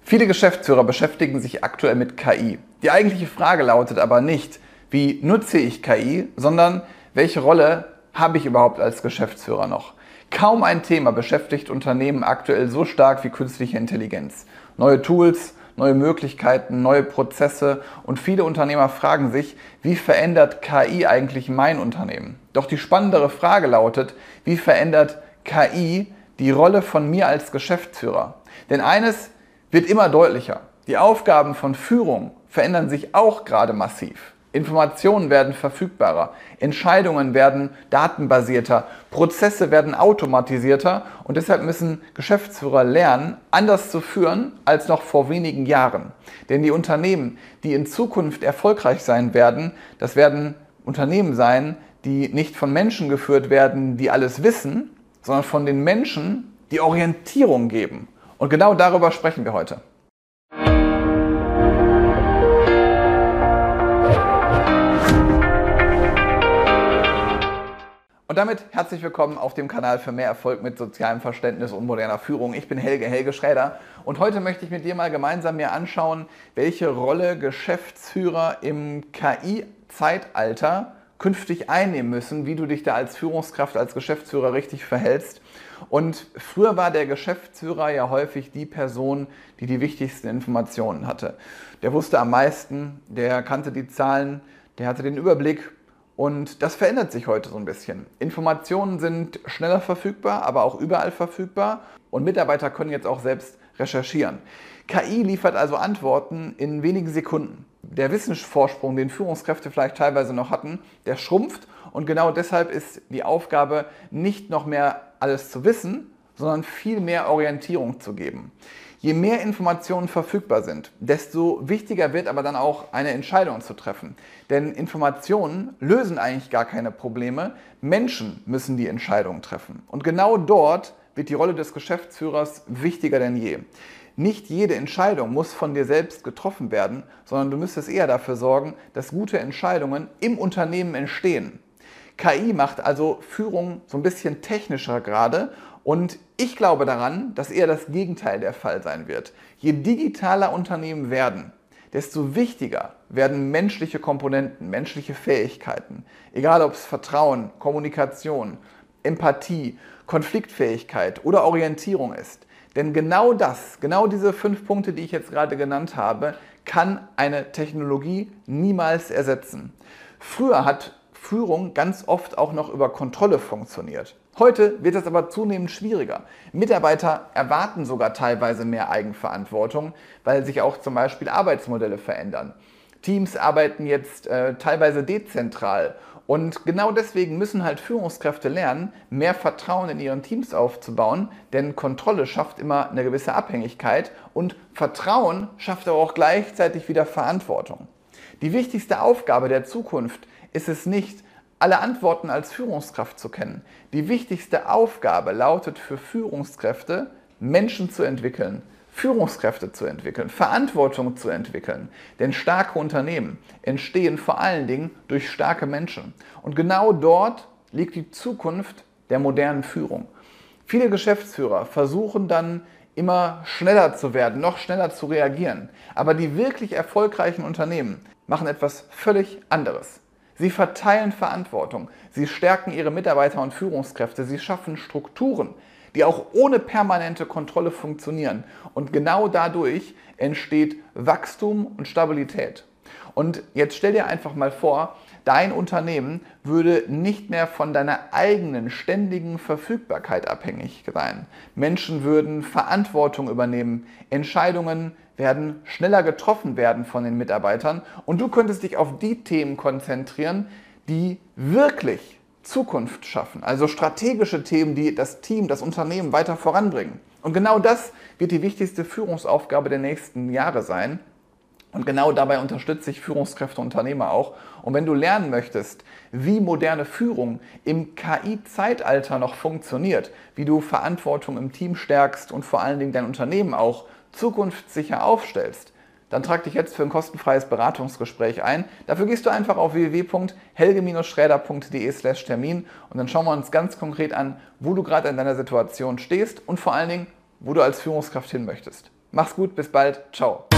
Viele Geschäftsführer beschäftigen sich aktuell mit KI. Die eigentliche Frage lautet aber nicht, wie nutze ich KI, sondern welche Rolle habe ich überhaupt als Geschäftsführer noch? Kaum ein Thema beschäftigt Unternehmen aktuell so stark wie künstliche Intelligenz. Neue Tools, neue Möglichkeiten, neue Prozesse und viele Unternehmer fragen sich, wie verändert KI eigentlich mein Unternehmen? Doch die spannendere Frage lautet, wie verändert KI die Rolle von mir als Geschäftsführer? Denn eines wird immer deutlicher. Die Aufgaben von Führung verändern sich auch gerade massiv. Informationen werden verfügbarer, Entscheidungen werden datenbasierter, Prozesse werden automatisierter und deshalb müssen Geschäftsführer lernen, anders zu führen als noch vor wenigen Jahren. Denn die Unternehmen, die in Zukunft erfolgreich sein werden, das werden Unternehmen sein, die nicht von Menschen geführt werden, die alles wissen, sondern von den Menschen, die Orientierung geben. Und genau darüber sprechen wir heute. Und damit herzlich willkommen auf dem Kanal für mehr Erfolg mit sozialem Verständnis und moderner Führung. Ich bin Helge Schräder und heute möchte ich mit dir mal gemeinsam mir anschauen, welche Rolle Geschäftsführer im KI-Zeitalter künftig einnehmen müssen, wie du dich da als Führungskraft, als Geschäftsführer richtig verhältst. Und früher war der Geschäftsführer ja häufig die Person, die die wichtigsten Informationen hatte. Der wusste am meisten, der kannte die Zahlen, der hatte den Überblick. Und das verändert sich heute so ein bisschen. Informationen sind schneller verfügbar, aber auch überall verfügbar. Und Mitarbeiter können jetzt auch selbst recherchieren. KI liefert also Antworten in wenigen Sekunden. Der Wissensvorsprung, den Führungskräfte vielleicht teilweise noch hatten, der schrumpft. Und genau deshalb ist die Aufgabe, nicht noch mehr alles zu wissen, sondern viel mehr Orientierung zu geben. Je mehr Informationen verfügbar sind, desto wichtiger wird aber dann auch eine Entscheidung zu treffen. Denn Informationen lösen eigentlich gar keine Probleme. Menschen müssen die Entscheidung treffen. Und genau dort wird die Rolle des Geschäftsführers wichtiger denn je. Nicht jede Entscheidung muss von dir selbst getroffen werden, sondern du müsstest eher dafür sorgen, dass gute Entscheidungen im Unternehmen entstehen. KI macht also Führung so ein bisschen technischer gerade und ich glaube daran, dass eher das Gegenteil der Fall sein wird. Je digitaler Unternehmen werden, desto wichtiger werden menschliche Komponenten, menschliche Fähigkeiten. Egal ob es Vertrauen, Kommunikation, Empathie, Konfliktfähigkeit oder Orientierung ist. Denn genau diese 5 Punkte, die ich jetzt gerade genannt habe, kann eine Technologie niemals ersetzen. Früher hat Führung ganz oft auch noch über Kontrolle funktioniert. Heute wird es aber zunehmend schwieriger. Mitarbeiter erwarten sogar teilweise mehr Eigenverantwortung, weil sich auch zum Beispiel Arbeitsmodelle verändern. Teams arbeiten jetzt teilweise dezentral und genau deswegen müssen halt Führungskräfte lernen, mehr Vertrauen in ihren Teams aufzubauen, denn Kontrolle schafft immer eine gewisse Abhängigkeit und Vertrauen schafft aber auch gleichzeitig wieder Verantwortung. Die wichtigste Aufgabe der Zukunft ist es nicht, alle Antworten als Führungskraft zu kennen. Die wichtigste Aufgabe lautet für Führungskräfte, Menschen zu entwickeln, Führungskräfte zu entwickeln, Verantwortung zu entwickeln. Denn starke Unternehmen entstehen vor allen Dingen durch starke Menschen. Und genau dort liegt die Zukunft der modernen Führung. Viele Geschäftsführer versuchen dann immer schneller zu werden, noch schneller zu reagieren. Aber die wirklich erfolgreichen Unternehmen machen etwas völlig anderes. Sie verteilen Verantwortung, sie stärken ihre Mitarbeiter und Führungskräfte, sie schaffen Strukturen, die auch ohne permanente Kontrolle funktionieren. Und genau dadurch entsteht Wachstum und Stabilität. Und jetzt stell dir einfach mal vor, dein Unternehmen würde nicht mehr von deiner eigenen ständigen Verfügbarkeit abhängig sein. Menschen würden Verantwortung übernehmen, Entscheidungen werden schneller getroffen werden von den Mitarbeitern und du könntest dich auf die Themen konzentrieren, die wirklich Zukunft schaffen. Also strategische Themen, die das Team, das Unternehmen weiter voranbringen. Und genau das wird die wichtigste Führungsaufgabe der nächsten Jahre sein. Und genau dabei unterstütze ich Führungskräfte und Unternehmer auch. Und wenn du lernen möchtest, wie moderne Führung im KI-Zeitalter noch funktioniert, wie du Verantwortung im Team stärkst und vor allen Dingen dein Unternehmen auch zukunftssicher aufstellst, dann trag dich jetzt für ein kostenfreies Beratungsgespräch ein. Dafür gehst du einfach auf www.helge-schräder.de/Termin und dann schauen wir uns ganz konkret an, wo du gerade in deiner Situation stehst und vor allen Dingen, wo du als Führungskraft hin möchtest. Mach's gut, bis bald, ciao.